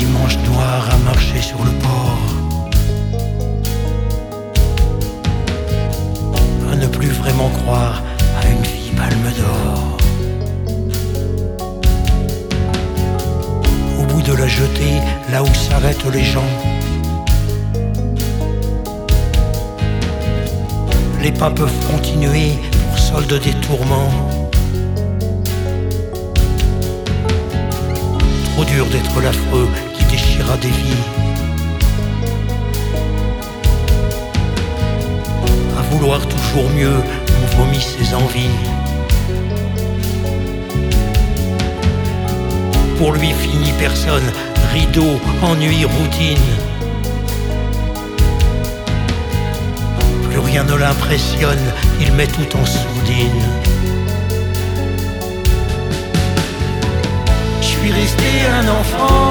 dimanche noir à marcher sur le port, à ne plus vraiment croire à une vie palme d'or. Au bout de la jetée, là où s'arrêtent les gens, les pas peuvent continuer pour solde des tourments. Trop dur d'être l'affreux qui déchira des vies, à vouloir toujours mieux, on vomit ses envies. Pour lui fini personne, rideau, ennui, routine. Plus rien ne l'impressionne, il met tout en sourdine. Je suis resté un enfant,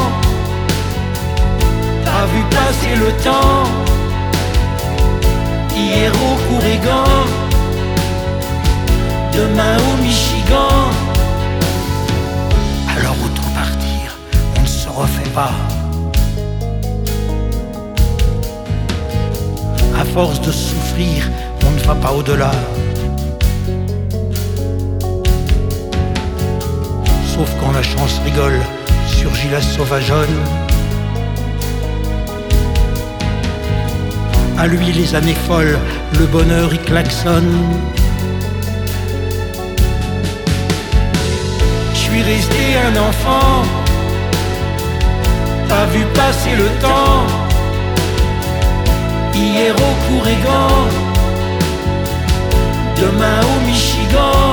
t'as vu passer le temps. Hier au Courrigan, demain au Michigan. Alors autant partir, on ne se refait pas. À force de souffrir, on ne va pas au-delà. Sauf quand la chance rigole, surgit la sauvageonne. À lui les années folles, le bonheur y klaxonne. Je suis resté un enfant, pas vu passer le temps. Hier au Courrigan, demain au Michigan.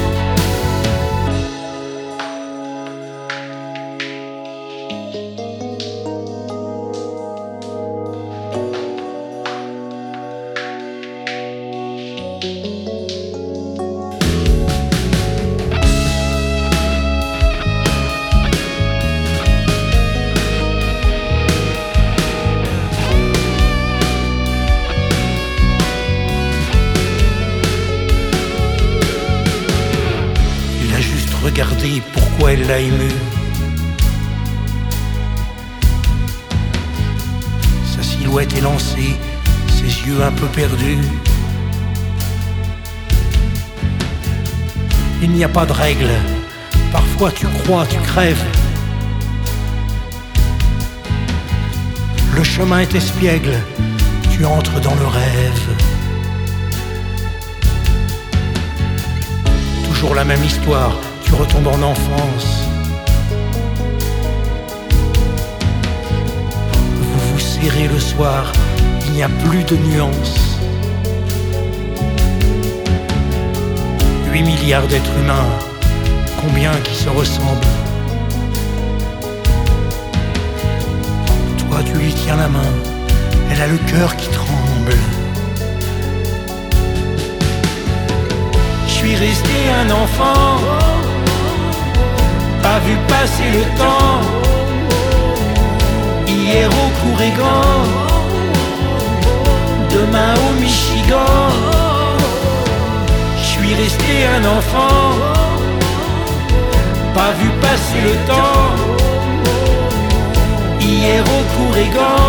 Regardez pourquoi elle l'a ému. Sa silhouette élancée, ses yeux un peu perdus. Il n'y a pas de règle, parfois tu crois, tu crèves. Le chemin est espiègle, tu entres dans le rêve. Toujours la même histoire, tu retombes en enfance. Vous vous serrez le soir, il n'y a plus de nuances. 8 milliards d'êtres humains, combien qui se ressemblent? Toi tu lui tiens la main, elle a le cœur qui tremble. Je suis resté un enfant, pas vu passer le temps. Hier au Courrigan, demain au Michigan. Je suis resté un enfant, pas vu passer le temps. Hier au Courrigan,